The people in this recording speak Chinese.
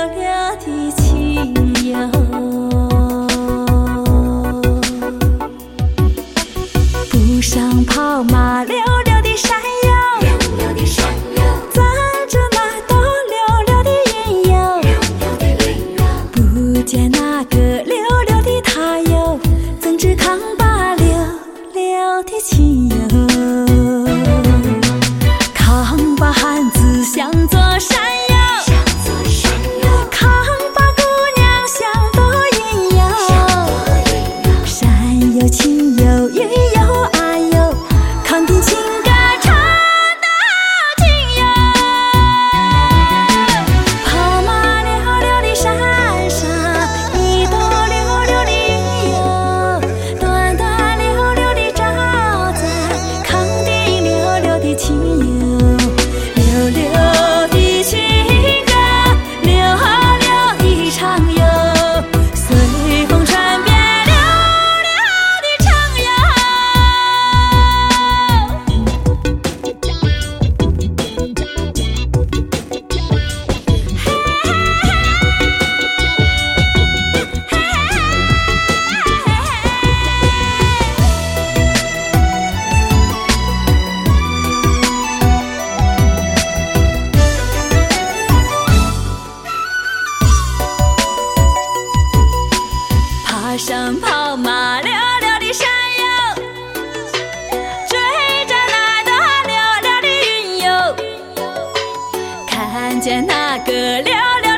溜的情游。步上跑马溜溜的山腰，载着那朵溜溜的云游。不见那个溜溜的他哟，怎知扛把溜溜的情游。扛把汉子向左山腰，扛把姑娘向左云游。山有情有云有岸有，扛定情歌唱的情游。跑马溜溜的山上，一朵溜溜的云游。端端溜溜的照在扛定溜溜的情游。溜溜的情歌，溜溜的长游，随风传遍溜溜的长游。爬上跑马溜溜的山腰，追着那朵溜溜的云游。看见那个溜溜